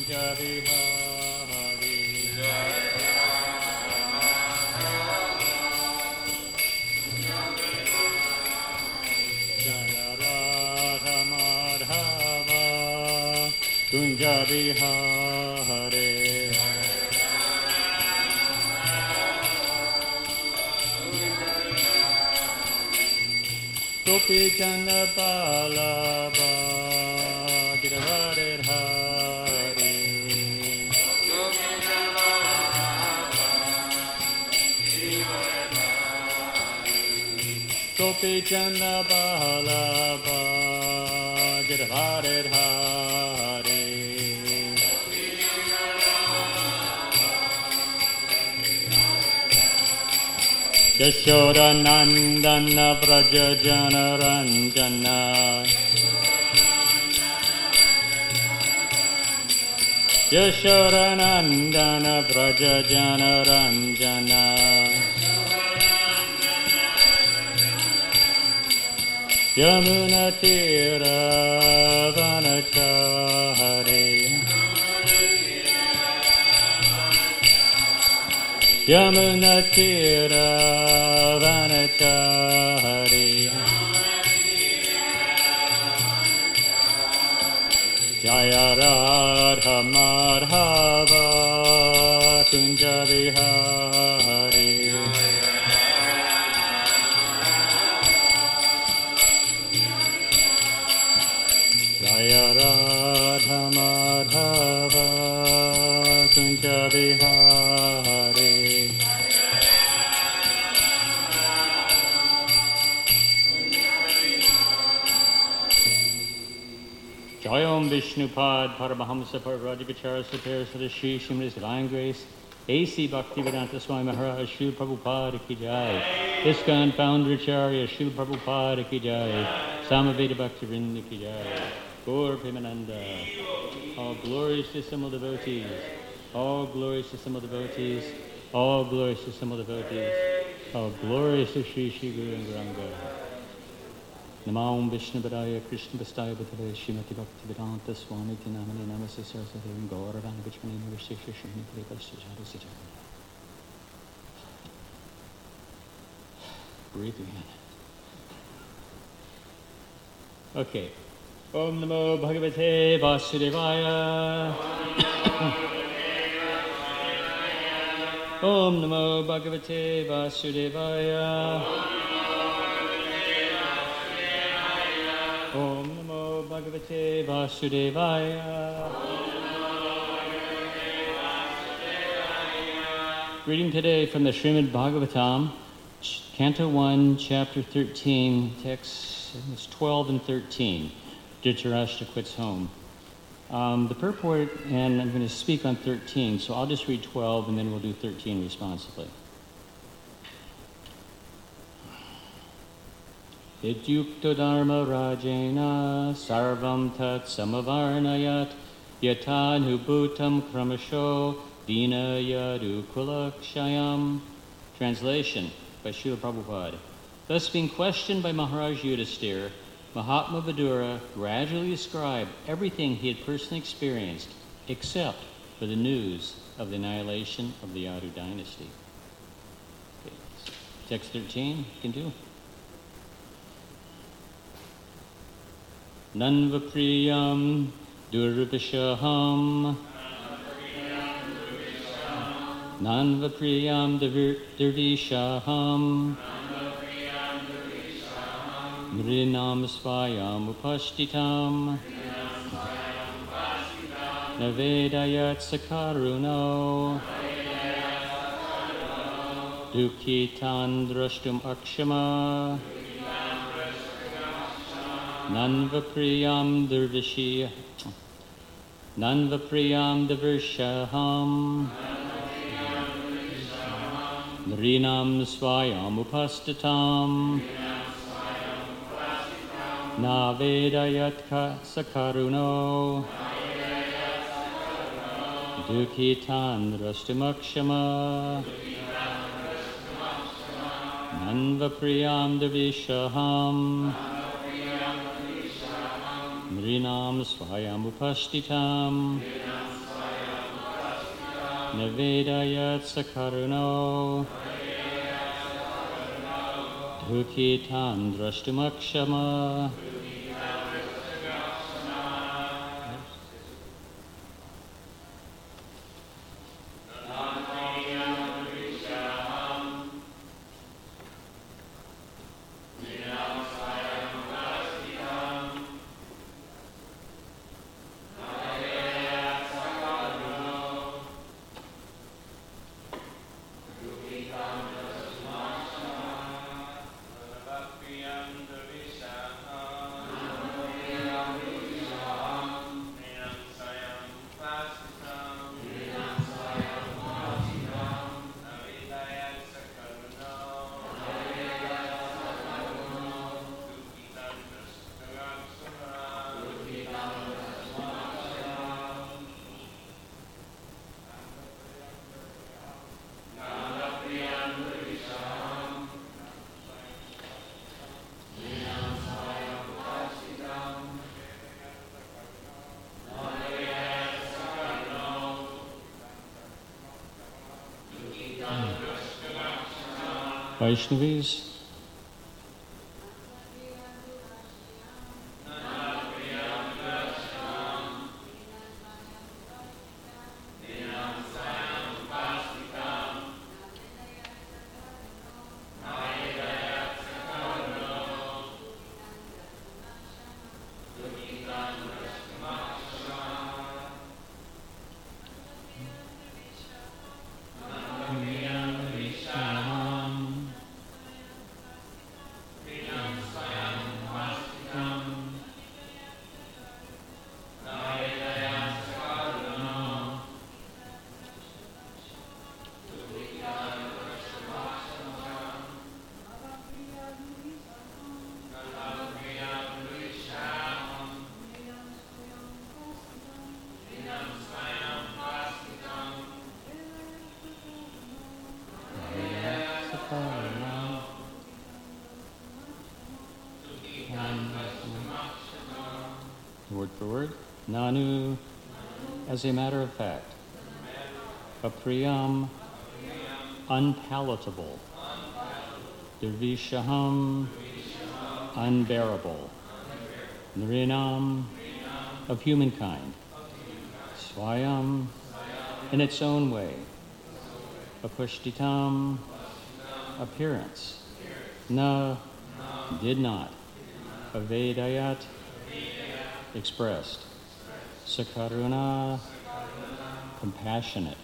Kunja Vihari. Jaya Radha Madhava Kunja Vihari. Gopi Chanda Balaba Giravare Hari. Gopi Chanda Balaba Giravare Hari. Yashoda Nandana Vraja Jana Ranjana. Yashoda Nandana Vraja Jana Ranjana. Yamuna Tira Vanachari. Yamuna Tira Vanachari. Jaya Radha Madhava Kunja Vihari. Jaya Radha Madhava Kunja Vihari. Jayam Vishnupad Paramahamsa Parvarajikachara Satir Sadashi Shimris Divine Grace A.C. Bhaktivedanta Swami Maharaj Srila Prabhupada Ki Jai. ISKCON Founder Acharya Srila Prabhupada Ki Jai. Samaveda Bhaktivinoda Ki Jai. Gaur Premananda. All glories to Simul devotees. All glories to Simul devotees. All glories to Simul devotees. All glories to Sri Sri Guru and Gauranga. Namam Vishnu Padaya Krishna Vastaya Bhatale Srimati Bhaktivedanta Swami Tinamani Namasa Saraswati Gauravana Vichmani Nirvishesha Shri Prabhupada Sijara. Breathing in. Okay. Om Namo Bhagavate Vasudevaya. Om Namo Bhagavate Vasudevaya. Om Namo Bhagavate Vasudevaya. Reading today from the Srimad Bhagavatam, Canto 1, Chapter 13, texts 12 and 13. Dhritarashtra quits home. The purport, and I'm going to speak on 13, so I'll just read 12 and then we'll do 13 responsibly. Idyukta dharma rajena sarvam tat samavarnayat yatadhu bhutam kramasho dina yadu kulakshayam. Translation by Srila Prabhupada. Thus being questioned by Maharaj Yudhisthira, Mahatma Vidura gradually described everything he had personally experienced except for the news of the annihilation of the Yadu dynasty. Okay. Text 13, you can do. Nanvapriyam durvishaham Nanvapriyam durvishaham Nrinam svayam upashtitam Navedayat sakaruno Dukhitan drashtum akshama Nanvapriyam durvishaham Nrinam svayam upastitam Navedayat sakaruno Dukhitan drashtumakshama Nanvapriyam durvishaham Nrinam svayam upashtitam Navedayat Sakaruno Dukitam Drashtumakshama. Vaishnavis, word for word, Nanu, as a matter of fact, Apriyam, unpalatable, Dirvishaham, unbearable, Nrinam, of humankind, Swayam, in its own way, Apushtitam, appearance, Na, did not, Avedayat, expressed, Sakaruna, compassionate,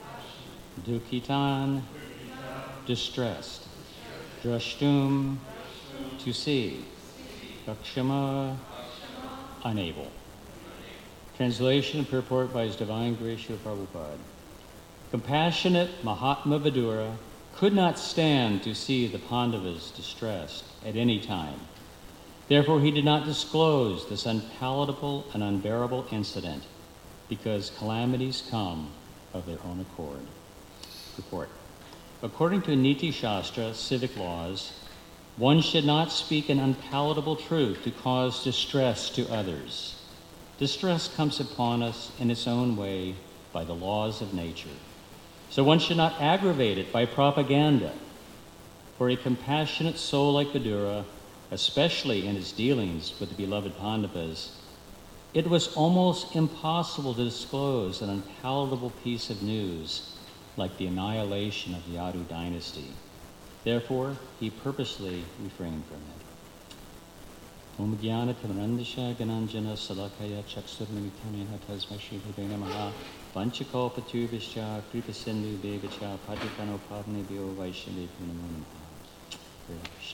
Dukitan, distressed, Drashtum, to see, Dakshama, unable. Translation and purport by His Divine Grace Srila Prabhupada. Compassionate Mahatma Vidura could not stand to see the Pandavas distressed at any time. Therefore, he did not disclose this unpalatable and unbearable incident, because calamities come of their own accord. Report. According to Niti Shastra, civic laws, one should not speak an unpalatable truth to cause distress to others. Distress comes upon us in its own way by the laws of nature. So one should not aggravate it by propaganda. For a compassionate soul like Vidura, especially in his dealings with the beloved Pandavas, it was almost impossible to disclose an unpalatable piece of news like the annihilation of the Yadu dynasty. Therefore, he purposely refrained from it. Om Jnana Timarandasha Gananjana Salakaya Chaksurmanitamina Tasma Shri Hridaya Namaha Vanchakalpatubhischa Kripasindu Devacha Padipano Pavnebhyo Vaishnavebhyo Namo Namaha. Hare Krishna.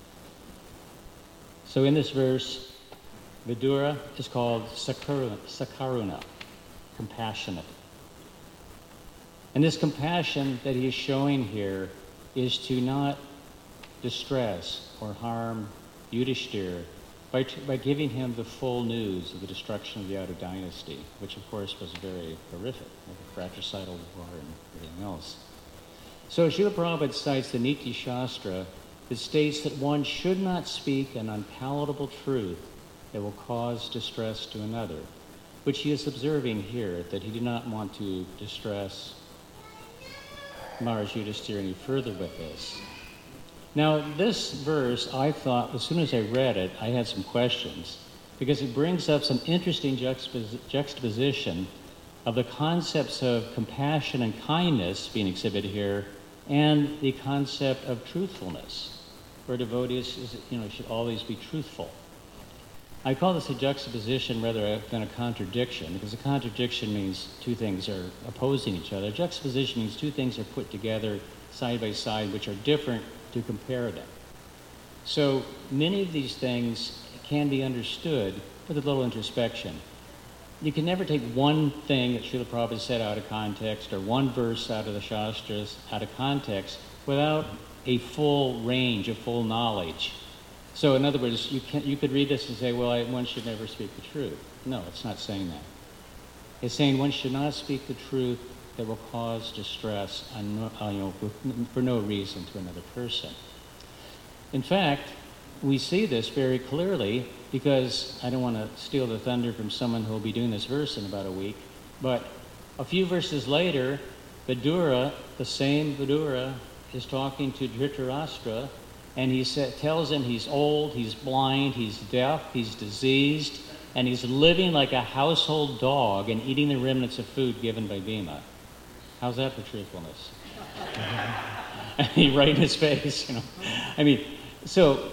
So in this verse, Vidura is called Sakaruna, compassionate. And this compassion that he is showing here is to not distress or harm Yudhishthira by giving him the full news of the destruction of the Yadu dynasty, which of course was very horrific, like a fratricidal war and everything else. So Srila Prabhupada cites the Niti Shastra that states that one should not speak an unpalatable truth that will cause distress to another, which he is observing here, that he did not want to distress Maharaj Yudhisthira any further with this. Now, this verse, I thought, as soon as I read it, I had some questions, because it brings up some interesting juxtaposition of the concepts of compassion and kindness being exhibited here, and the concept of truthfulness, where devotees should always be truthful. I call this a juxtaposition rather than a contradiction, because a contradiction means two things are opposing each other. Juxtaposition means two things are put together side by side, which are different, to compare them. So many of these things can be understood with a little introspection. You can never take one thing that Srila Prabhupada said out of context, or one verse out of the Shastras out of context, without a full range of full knowledge. So in other words, you could read this and say, well, one should never speak the truth. No, it's not saying that. It's saying one should not speak the truth that will cause distress for no reason to another person. In fact, we see this very clearly, because I don't want to steal the thunder from someone who will be doing this verse in about a week, but a few verses later, Vidura, the same Vidura, is talking to Dhritarashtra, and he tells him he's old, he's blind, he's deaf, he's diseased, and he's living like a household dog and eating the remnants of food given by Bhima. How's that for truthfulness? Right in his face, So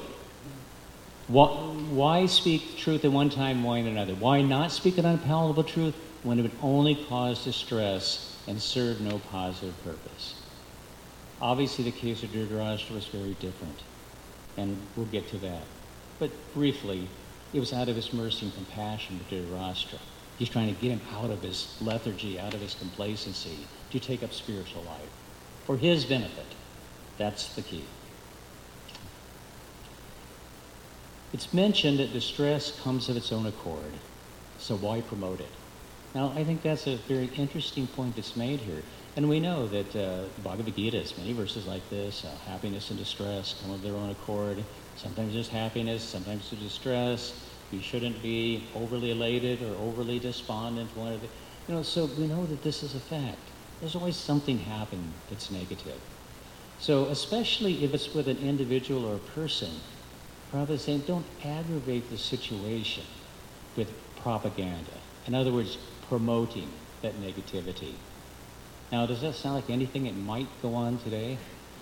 why speak truth at one time, why at another? Why not speak an unpalatable truth when it would only cause distress and serve no positive purpose? Obviously, the case of Dhritarashtra was very different, and we'll get to that. But briefly, it was out of his mercy and compassion to Dhritarashtra. He's trying to get him out of his lethargy, out of his complacency, to take up spiritual life for his benefit. That's the key. It's mentioned that distress comes of its own accord, so why promote it? Now, I think that's a very interesting point that's made here. And we know that Bhagavad Gita has many verses like this. Happiness and distress come of their own accord. Sometimes there's happiness, sometimes there's distress. You shouldn't be overly elated or overly despondent. So we know that this is a fact. There's always something happening that's negative. So especially if it's with an individual or a person, Prabhupada is saying, don't aggravate the situation with propaganda. In other words, promoting that negativity. Now, does that sound like anything that might go on today?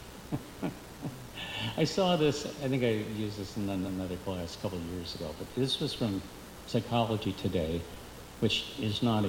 I saw this, I think I used this in another class a couple of years ago, but this was from Psychology Today, which is not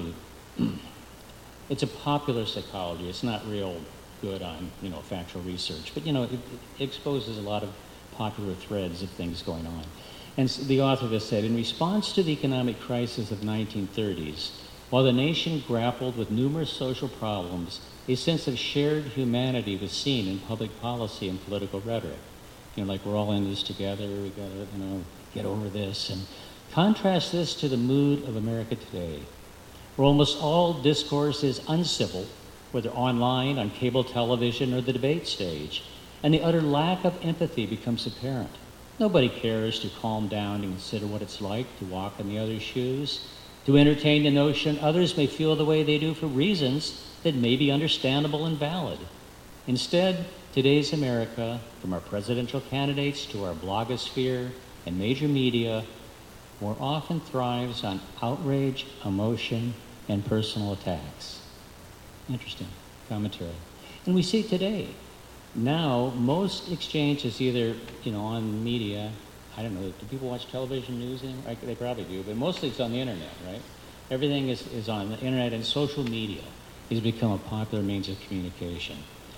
it's a popular psychology. It's not real good on, factual research, but, it exposes a lot of popular threads of things going on. And the author of this said, in response to the economic crisis of the 1930s, while the nation grappled with numerous social problems, a sense of shared humanity was seen in public policy and political rhetoric. Like we're all in this together, we gotta, get over this. And contrast this to the mood of America today, where almost all discourse is uncivil, whether online, on cable television, or the debate stage, and the utter lack of empathy becomes apparent. Nobody cares to calm down and consider what it's like to walk in the other's shoes, to entertain the notion others may feel the way they do for reasons that may be understandable and valid. Instead, today's America, from our presidential candidates to our blogosphere and major media, more often thrives on outrage, emotion, and personal attacks. Interesting commentary. And we see today, now most exchange is either, on media. I don't know, do people watch television news anymore? They probably do, but mostly it's on the internet, right? Everything is on the internet, and social media has become a popular means of communication.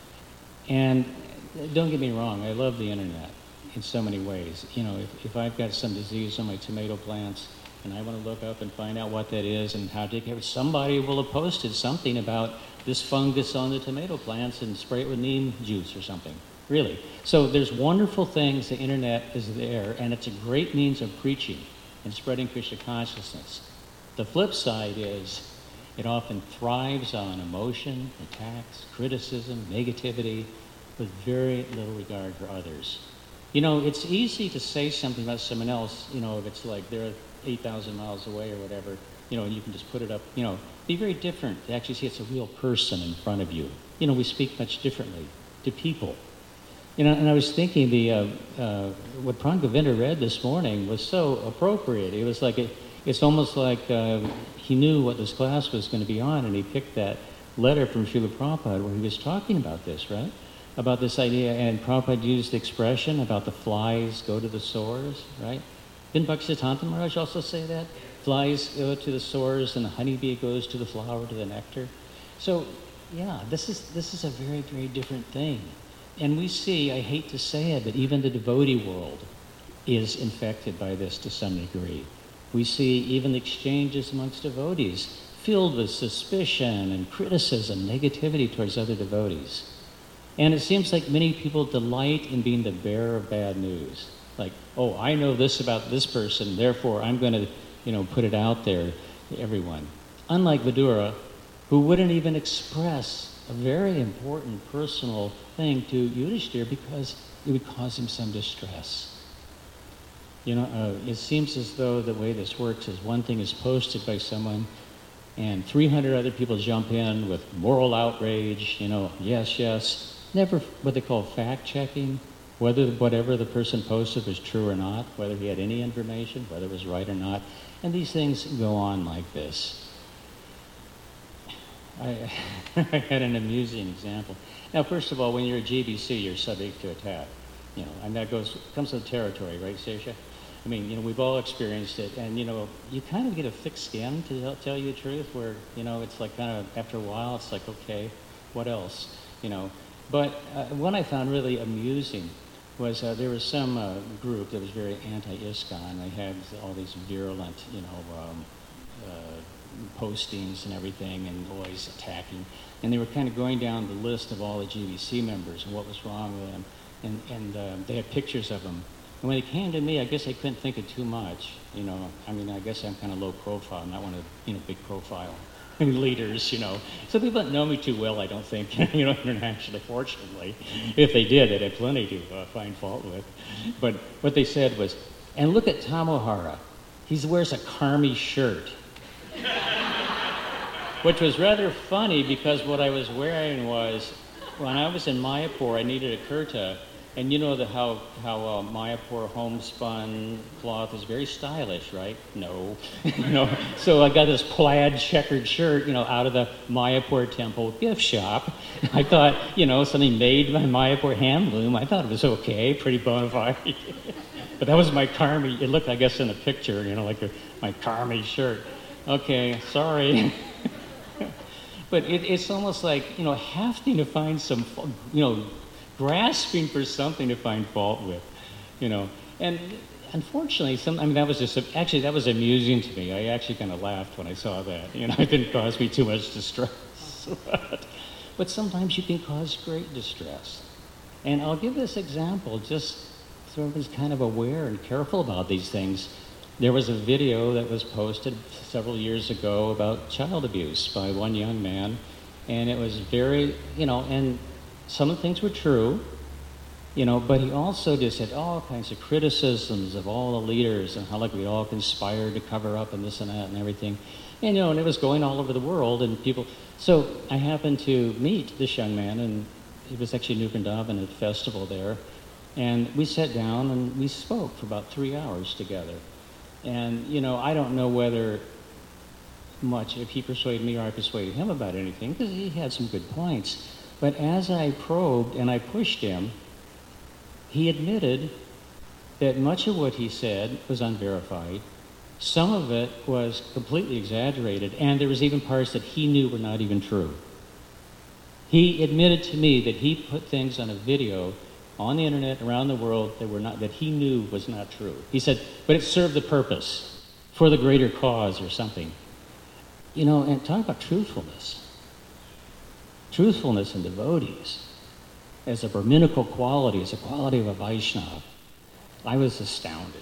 And don't get me wrong, I love the internet in so many ways. If I've got some disease on my tomato plants and I want to look up and find out what that is and how to take care of it, somebody will have posted something about this fungus on the tomato plants and spray it with neem juice or something. Really. So there's wonderful things. The internet is there, and it's a great means of preaching and spreading Krishna consciousness. The flip side is it often thrives on emotion, attacks, criticism, negativity, with very little regard for others. It's easy to say something about someone else, if it's like they're 8,000 miles away or whatever, and you can just put it up, be very different to actually see it's a real person in front of you. We speak much differently to people. And I was thinking what Prangavinda read this morning was so appropriate. It was like, it's almost like he knew what this class was going to be on, and he picked that letter from Srila Prabhupada where he was talking about this, right? About this idea, and Prabhupada used the expression about the flies go to the sores, right? Didn't Bhaktisiddhanta Maharaj also say that? Flies go to the sores and the honeybee goes to the flower, to the nectar. So, yeah, this is a very, very different thing. And we see, I hate to say it, but even the devotee world is infected by this to some degree. We see even the exchanges amongst devotees filled with suspicion and criticism, negativity towards other devotees. And it seems like many people delight in being the bearer of bad news. Like, oh, I know this about this person, therefore I'm going to, put it out there to everyone. Unlike Vidura, who wouldn't even express a very important personal thing to Yudhishthira because it would cause him some distress. It seems as though the way this works is one thing is posted by someone and 300 other people jump in with moral outrage, yes, never what they call fact-checking, whether whatever the person posted was true or not, whether he had any information, whether it was right or not. And these things go on like this. I had an amusing example. Now, first of all, when you're a GBC, you're subject to attack. And that comes with the territory, right, Sesha? I mean, we've all experienced it, and you kind of get a thick skin, to tell you the truth, where it's like kind of after a while, it's like, okay, what else, But what I found really amusing was there was some group that was very anti-ISKCON. They had all these virulent, postings and everything, and always attacking. And they were kind of going down the list of all the GBC members and what was wrong with them. And they had pictures of them. And when they came to me, I guess I couldn't think of too much. I guess I'm kind of low profile, not one of big profile leaders, So people don't know me too well, I don't think, internationally, fortunately. If they did, they'd have plenty to find fault with. But what they said was, and look at Tamohara. He wears a Karmi shirt. Which was rather funny because what I was wearing was, when I was in Mayapur, I needed a kurta, and how Mayapur homespun cloth is very stylish, right? No, So I got this plaid checkered shirt, out of the Mayapur temple gift shop. I thought, something made by Mayapur handloom. I thought it was okay, pretty bona fide. But that was my Karmi. It looked, I guess, in the picture, like my Karmi shirt. Okay, sorry. But it's almost like, having to find some, grasping for something to find fault with, And unfortunately, that was amusing to me. I actually kind of laughed when I saw that. It didn't cause me too much distress. But sometimes you can cause great distress. And I'll give this example just so everyone's kind of aware and careful about these things. There was a video that was posted several years ago about child abuse by one young man, and it was very, and some of the things were true, but he also just had all kinds of criticisms of all the leaders and how we all conspired to cover up and this and that and everything. And, and it was going all over the world and people. So I happened to meet this young man, and he was actually New Vrindavan at a festival there. And we sat down and we spoke for about 3 hours together. And, I don't know whether much, if he persuaded me or I persuaded him about anything, because he had some good points. But as I probed and I pushed him, he admitted that much of what he said was unverified. Some of it was completely exaggerated, and there was even parts that he knew were not even true. He admitted to me that he put things on a video on the internet around the world that he knew was not true. He said, but it served the purpose for the greater cause or something. And talk about truthfulness. Truthfulness in devotees as a Brahminical quality, as a quality of a Vaishnava. I was astounded.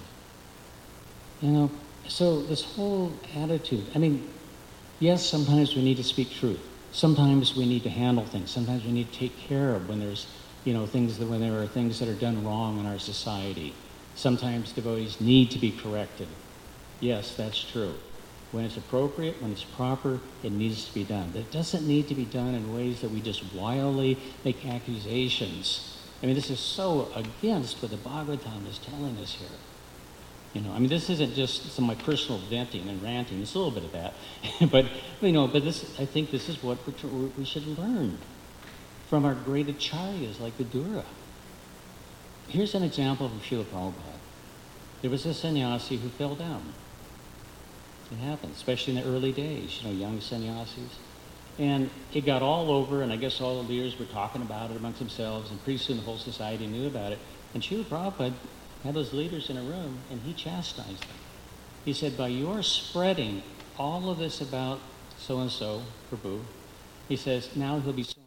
So this whole attitude, yes, sometimes we need to speak truth. Sometimes we need to handle things. Sometimes we need to take care of when there's when there are things that are done wrong in our society. Sometimes devotees need to be corrected. Yes, that's true. When it's appropriate, when it's proper, it needs to be done. But it doesn't need to be done in ways that we just wildly make accusations. I mean, this is so against what the Bhagavatam is telling us here. You know, I mean, this isn't just some of my personal venting and ranting. It's a little bit of that, but this, I think, this is what we should learn from our great acharyas like Vidura. Here's an example from Srila Prabhupada. There was a sannyasi who fell down. It happened, especially in the early days. You know, young sannyasis. And it got all over, and I guess all the leaders were talking about it amongst themselves, and pretty soon the whole society knew about it. And Srila Prabhupada had those leaders in a room, and he chastised them. He said, by your spreading all of this about so-and-so, Prabhu, he says, now he'll be so